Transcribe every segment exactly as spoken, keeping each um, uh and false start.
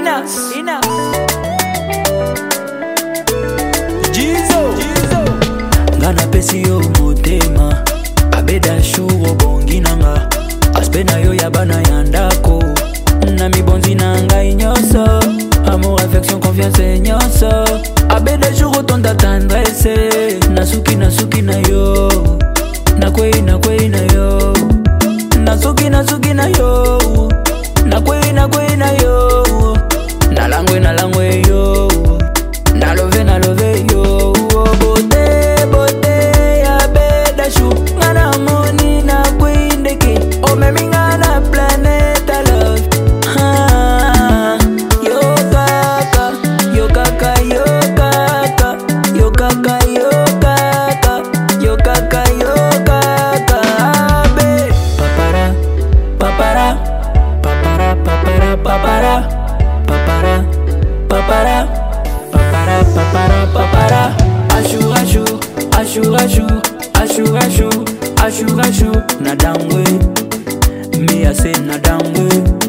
Inas, Inas. Jizo, Jizo. Ngana pesi yo motema abeda shugo bongi nanga aspena yo yabana yandako na mibonzi nanga inyoso amour, affection, confiance inyoso abeda shugo tonda tendresse nasuki nasuki na yo nakwei nakwei na yo nasuki nasuki na yo nakwei nakwei na yo nalangwe nalangwe yo nalove nalove yo bote bote ya beda shu ngana moni na kwindeke o memi ngana planet love ha yo kaka yo kaka yo kaka yo kaka yo kaka yo kaka yo kaka be papara papara papara papara papara papara papara papara papara papara ashu ashu ashu ashu ashu ashu ashu ashu na dangwe me I say na dangwe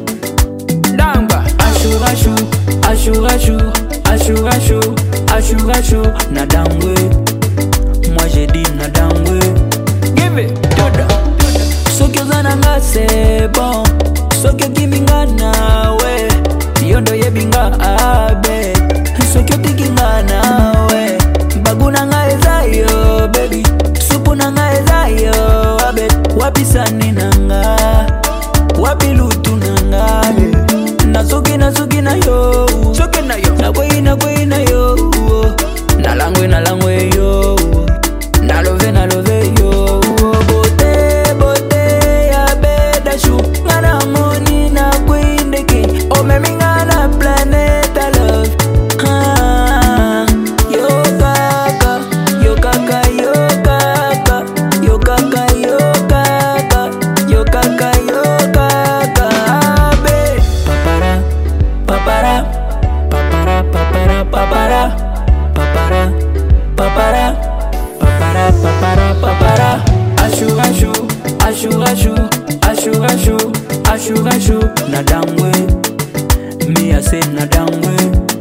Damba. ashu ashu ashu ashu ashu ashu ashu ashu na dangwe moi j'ai dit na dangwe Give it, Dodo. soki ozana nga c'est bon soki okimbinga nawe yondo yebinga abe soki otiki nga nawe bagu na nga eza yo baby supu na nga eza yo abe wapi sani na nga wapi lutu na nga nasuki nasuki na yo Soke na yo. nakwei nakwei na yo nalangwe nalangwe yo nalove nalove yo bote bote ya beda shu ngana moni na kwindeke o memi ngana planet love ha yo kaka yo kaka yo kaka yo kaka yo kaka yo kaka yo kaka be papara papara papara papara papara papara papara papara papara papara ashu ashu ashu ashu ashu ashu ashu ashu na dangwe me I say na dangwe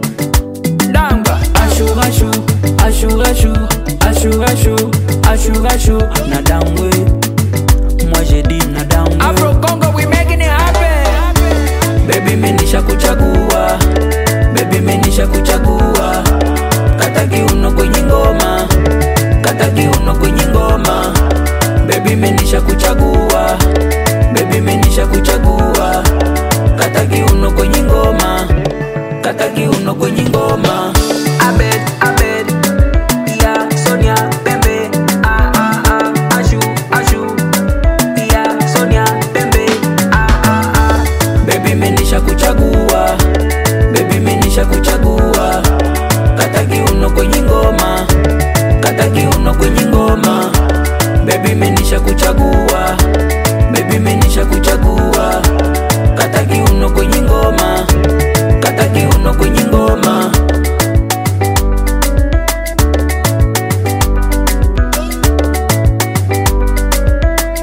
Damba. ashu ashu ashu ashu ashu ashu ashu ashu na dangwe moi j'ai dit na dangwe Afro Congo, we making it happen. baby mimi nisha kuchagua baby mimi nisha kuchagua kata kiuno kwenye ngoma kata kiuno kwenye ngoma baby mimi nisha kuchagua baby mimi nisha kuchagua kata kiuno kwenye ngoma kata kiuno kwenye ngoma Abed, Abed. Yeah, Sonia, Pembe. Ah, ah, ah. Ashu, Ashu. Yeah, Sonia, Pembe. Ah, ah, ah. baby mimi nisha kuchagua baby mimi nisha kuchagua kata kiuno kwenye ngoma kata kiuno kwenye ngoma baby mimi nisha kuchagua baby mimi nisha kuchagua kata kiuno kwenye ngoma kata kiuno kwenye ngoma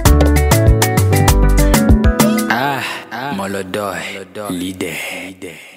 ah, ah. Molodoi, leader.